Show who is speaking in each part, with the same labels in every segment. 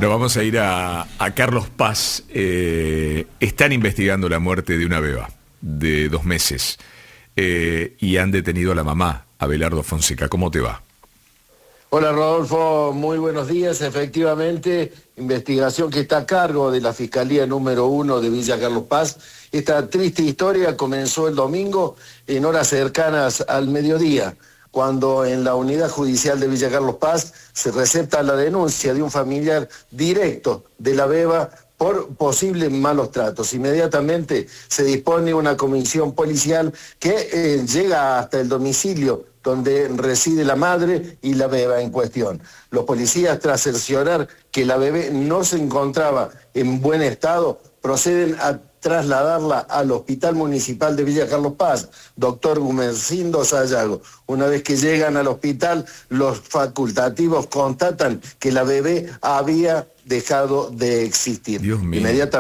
Speaker 1: Nos vamos a ir a Carlos Paz. Están investigando la muerte de una beba de 2 meses y han detenido a la mamá, Abelardo Fonseca. ¿Cómo te va?
Speaker 2: Hola Rodolfo, muy buenos días. Efectivamente, investigación que está a cargo de la Fiscalía número 1 de Villa Carlos Paz. Esta triste historia comenzó el domingo en horas cercanas al mediodía, cuando en la Unidad Judicial de Villa Carlos Paz se recepta la denuncia de un familiar directo de la beba por posibles malos tratos. Inmediatamente se dispone una comisión policial que llega hasta el domicilio donde reside la madre y la beba en cuestión. Los policías, tras cerciorar que la bebé no se encontraba en buen estado, proceden a trasladarla al Hospital Municipal de Villa Carlos Paz, doctor Gumercindo Sayago. Una vez que llegan al hospital, los facultativos constatan que la bebé había dejado de existir.
Speaker 1: Dios mío.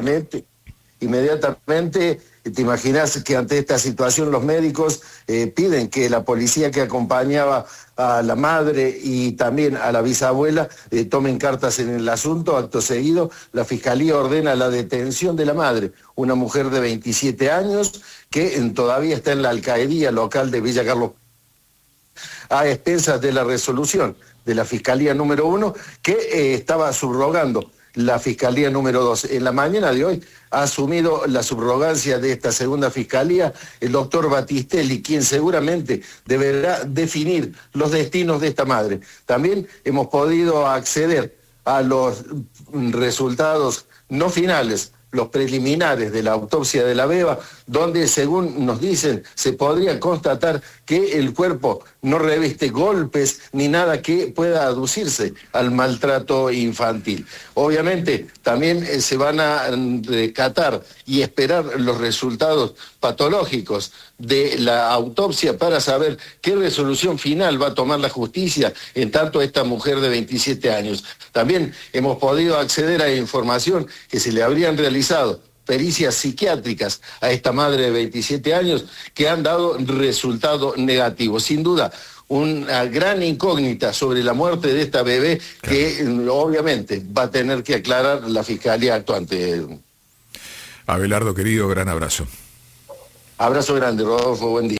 Speaker 2: Inmediatamente, te imaginas que ante esta situación los médicos piden que la policía que acompañaba a la madre y también a la bisabuela tomen cartas en el asunto. Acto seguido, la Fiscalía ordena la detención de la madre, una mujer de 27 años que todavía está en la alcaldía local de Villa Carlos, a expensas de la resolución de la Fiscalía número 1 que estaba subrogando la Fiscalía número 2. En la mañana de hoy ha asumido la subrogancia de esta segunda Fiscalía el doctor Batistelli, quien seguramente deberá definir los destinos de esta madre. También hemos podido acceder a los resultados no finales, los preliminares de la autopsia de la beba, donde, según nos dicen, se podría constatar que el cuerpo no reviste golpes ni nada que pueda aducirse al maltrato infantil. Obviamente, también se van a rescatar y esperar los resultados patológicos de la autopsia para saber qué resolución final va a tomar la justicia en tanto esta mujer de 27 años. También hemos podido acceder a información que se le habrían realizado pericias psiquiátricas a esta madre de 27 años que han dado resultado negativo. Sin duda, una gran incógnita sobre la muerte de esta bebé que obviamente va a tener que aclarar la Fiscalía actuante.
Speaker 1: Abelardo, querido, gran abrazo.
Speaker 2: Abrazo grande, Rodolfo, buen día.